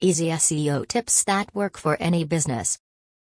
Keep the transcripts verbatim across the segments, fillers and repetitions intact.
Easy S E O tips that work for any business.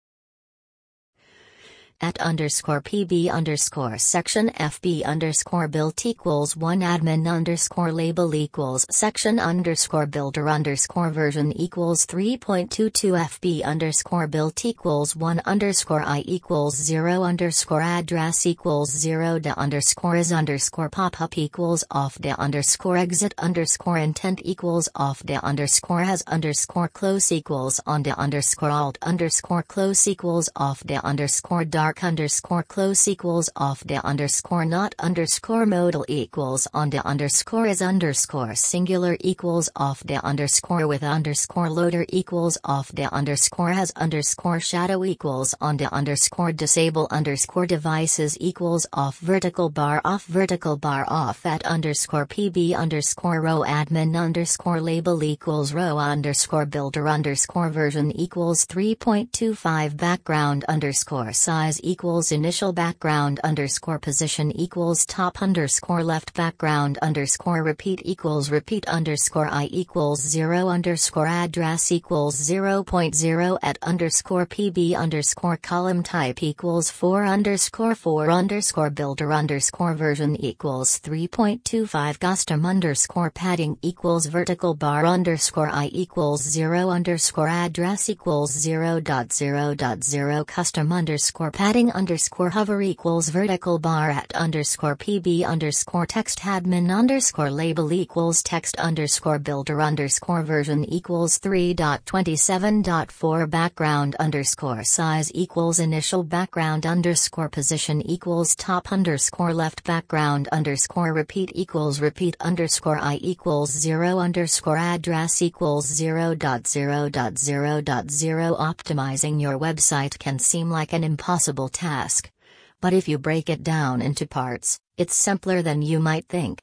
At underscore pb underscore section fb underscore built equals one admin underscore label equals section underscore builder underscore version equals three point two two fb underscore built equals one underscore I equals zero underscore address equals zero de underscore is underscore pop up equals off de underscore exit underscore intent equals off de underscore has underscore close equals on de underscore alt underscore close equals off de underscore dark underscore close equals off de underscore not underscore modal equals on de underscore is underscore singular equals off de underscore with underscore loader equals off de underscore has underscore shadow equals on de underscore disable underscore devices equals off vertical bar off vertical bar off at underscore pb underscore row admin underscore label equals row underscore builder underscore version equals three point two five background underscore size equals initial background underscore position equals top underscore left background underscore repeat equals repeat underscore I equals zero underscore address equals zero point zero at underscore pb underscore column type equals four underscore four underscore builder underscore version equals three point two five custom underscore padding equals vertical bar underscore I equals zero underscore address equals zero dot zero dot zero custom underscore padding underscore hover equals vertical bar at underscore pb underscore text admin underscore label equals text underscore builder underscore version equals three dot twenty-seven dot four background underscore size equals initial background underscore position equals top underscore left background underscore repeat equals repeat underscore I equals zero underscore address equals zero dot zero dot zero dot zero optimizing your website can seem like an impossible task. But if you break it down into parts, it's simpler than you might think.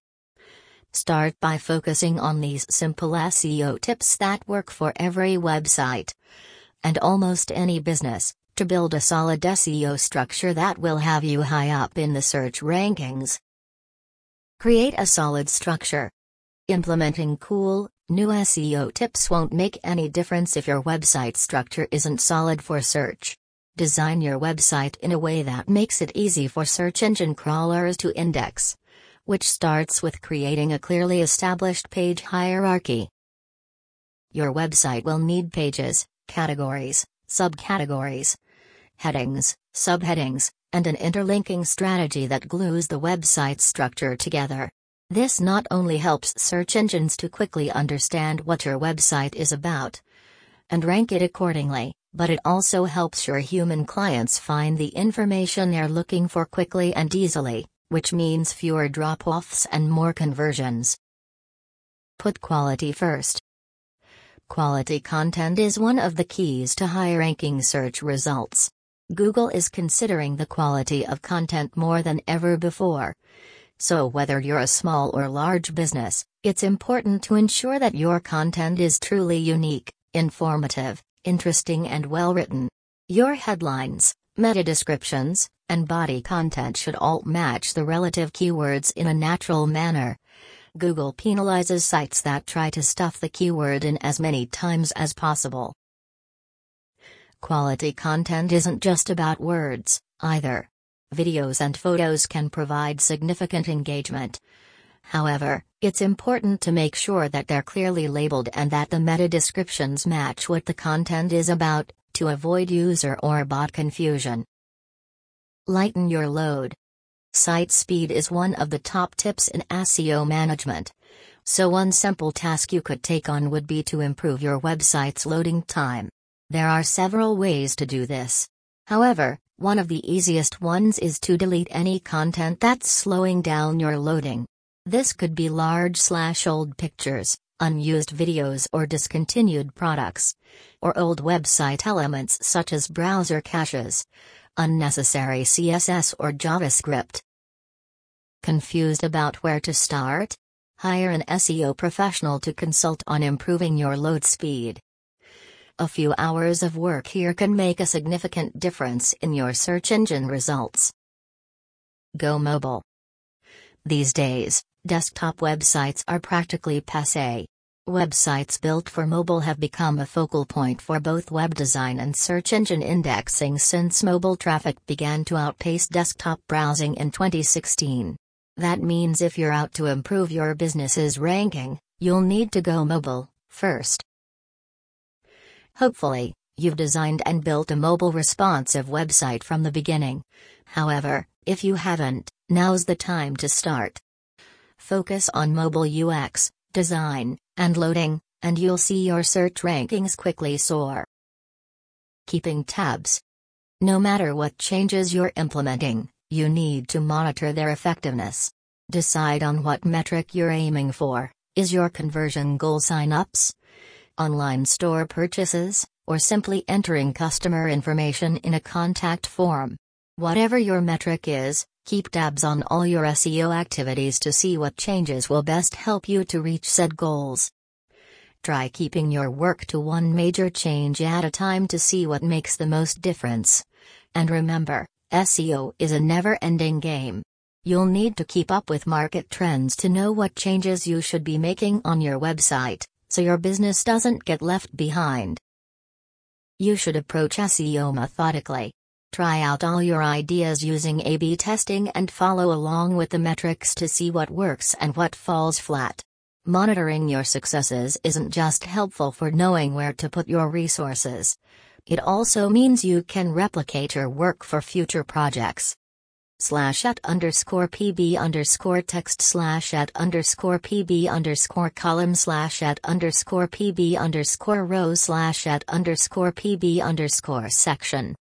Start by focusing on these simple S E O tips that work for every website and almost any business, to build a solid S E O structure that will have you high up in the search rankings. Create a solid structure. Implementing cool, new S E O tips won't make any difference if your website structure isn't solid for search. Design your website in a way that makes it easy for search engine crawlers to index, which starts with creating a clearly established page hierarchy. Your website will need pages, categories, subcategories, headings, subheadings, and an interlinking strategy that glues the website structure together. This not only helps search engines to quickly understand what your website is about and rank it accordingly, but it also helps your human clients find the information they're looking for quickly and easily, which means fewer drop-offs and more conversions. Put quality first. Quality content is one of the keys to high-ranking search results. Google is considering the quality of content more than ever before. So whether you're a small or large business, it's important to ensure that your content is truly unique, informative, interesting and well-written. Your headlines, meta descriptions, and body content should all match the relative keywords in a natural manner. Google penalizes sites that try to stuff the keyword in as many times as possible. Quality content isn't just about words, either. Videos and photos can provide significant engagement. However, it's important to make sure that they're clearly labeled and that the meta descriptions match what the content is about, to avoid user or bot confusion. Lighten your load. Site speed is one of the top tips in S E O management. So one simple task you could take on would be to improve your website's loading time. There are several ways to do this. However, one of the easiest ones is to delete any content that's slowing down your loading. This could be large slash old pictures, unused videos or discontinued products, or old website elements such as browser caches, unnecessary C S S or JavaScript. Confused about where to start? Hire an S E O professional to consult on improving your load speed. A few hours of work here can make a significant difference in your search engine results. Go mobile. These days, desktop websites are practically passé. Websites built for mobile have become a focal point for both web design and search engine indexing since mobile traffic began to outpace desktop browsing in twenty sixteen. That means if you're out to improve your business's ranking, you'll need to go mobile first. Hopefully, you've designed and built a mobile responsive website from the beginning. However, if you haven't, now's the time to start. Focus on mobile U X, design, and loading, and you'll see your search rankings quickly soar. Keeping tabs. No matter what changes you're implementing, you need to monitor their effectiveness. Decide on what metric you're aiming for. Is your conversion goal sign-ups, online store purchases, or simply entering customer information in a contact form? Whatever your metric is, keep tabs on all your S E O activities to see what changes will best help you to reach said goals. Try keeping your work to one major change at a time to see what makes the most difference. And remember, S E O is a never-ending game. You'll need to keep up with market trends to know what changes you should be making on your website, so your business doesn't get left behind. You should approach S E O methodically. Try out all your ideas using A B testing and follow along with the metrics to see what works and what falls flat. Monitoring your successes isn't just helpful for knowing where to put your resources. It also means you can replicate your work for future projects. Slash at underscore pb underscore text slash at underscore pb underscore column slash at underscore pb underscore row slash at underscore pb underscore section.